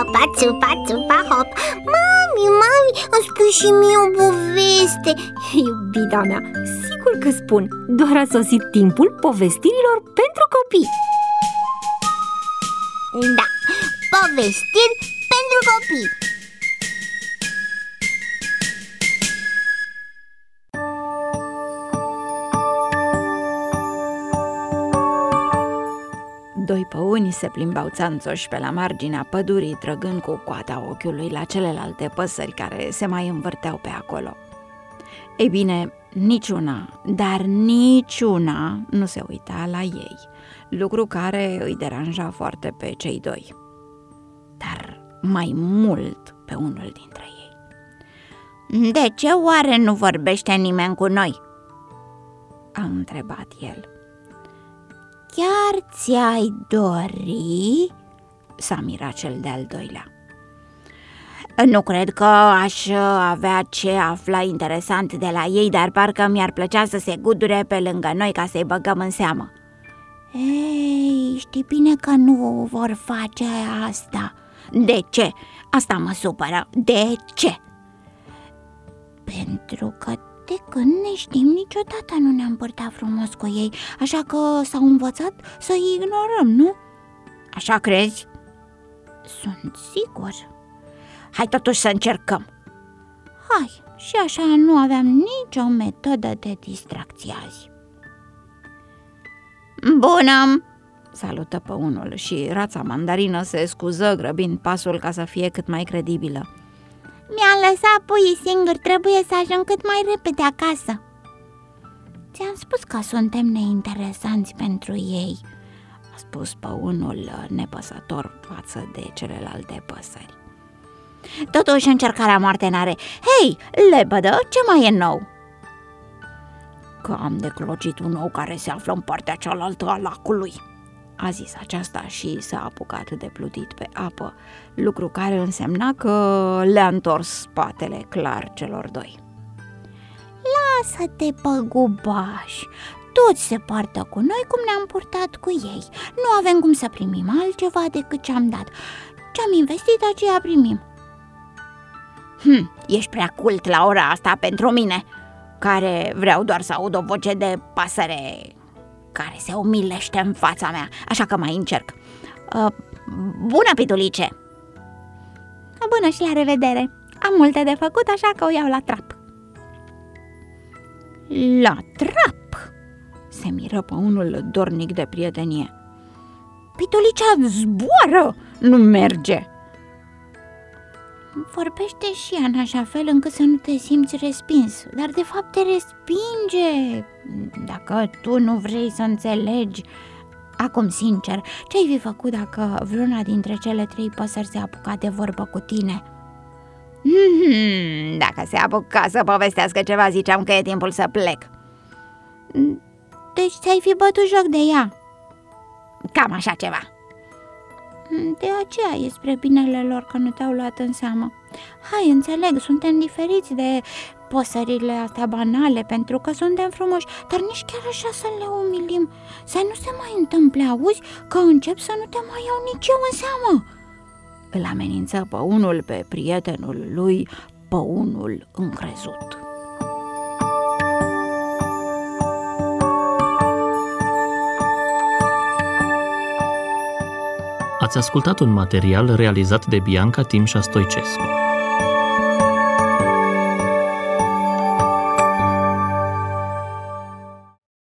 țupa, țupa, țupa, hop. Mami, îmi spui și mie o poveste. Iubita mea, sigur că spun. Doar a sosit timpul povestirilor pentru copii. Da, povestiri pentru copii. Doi păuni se plimbau țanțoși pe la marginea pădurii, trăgând cu coata ochiului la celelalte păsări care se mai învârteau pe acolo. Ei bine, niciuna, dar niciuna nu se uita la ei, lucru care îi deranja foarte pe cei doi, dar mai mult pe unul dintre ei. De ce oare nu vorbește nimeni cu noi? A întrebat el. Chiar ți-ai dori? S-a mirat cel de-al doilea. Nu cred că aș avea ce afla interesant de la ei, dar parcă mi-ar plăcea să se gudure pe lângă noi ca să-i băgăm în seamă. Ei, știi bine că nu vor face asta. De ce? Asta mă supără. De ce? Pentru că de când ne știm, niciodată nu ne-am purtat frumos cu ei, așa că s-au învățat să-i ignorăm, nu? Așa crezi? Sunt sigur. Hai totuși să încercăm. Hai, și așa nu aveam nicio metodă de distracție azi. Bună! Salută păunul și rața mandarină se scuză grăbind pasul ca să fie cât mai credibilă. Mi-a lăsat puii singuri, trebuie să ajung cât mai repede acasă. Ți-am spus că suntem neinteresanți pentru ei, a spus păunul nepăsător față de celelalte păsări. Totuși încercarea moarte n-are. Hei, lepădă, ce mai e nou? Că am declocit un ou care se află în partea cealaltă a lacului, a zis aceasta și s-a apucat de plutit pe apă, lucru care însemna că le-a întors spatele clar celor doi. Lasă-te, păgubaș, toți se poartă cu noi cum ne-am purtat cu ei. Nu avem cum să primim altceva decât ce-am dat. Ce-am investit, aceea primim. Ești prea cult la ora asta pentru mine, care vreau doar să aud o voce de pasăre care se umilește în fața mea, așa că mai încerc. Bună, pitulice! Bună și la revedere! Am multe de făcut, așa că o iau la trap. La trap? Se miră păunul dornic de prietenie. Pitulicea zboară, nu merge. Vorbește și ea în așa fel încât să nu te simți respins, dar de fapt te respinge. Dacă tu nu vrei să înțelegi. Acum, sincer, ce-ai fi făcut dacă vreuna dintre cele 3 păsări se apuca de vorbă cu tine? Dacă se apuca să povestească ceva, ziceam că e timpul să plec. Deci ți-ai fi bătut joc de ea? Cam așa ceva. De aceea e spre binele lor că nu te-au luat în seamă. Hai, înțeleg, suntem diferiți de păsările astea banale pentru că suntem frumoși, dar nici chiar așa să le umilim. Să nu se mai întâmple, auzi, că încep să nu te mai iau nici eu în seamă. Îl amenință păunul pe prietenul lui, păunul încrezut. Ați ascultat un material realizat de Bianca Timșa Stoicescu.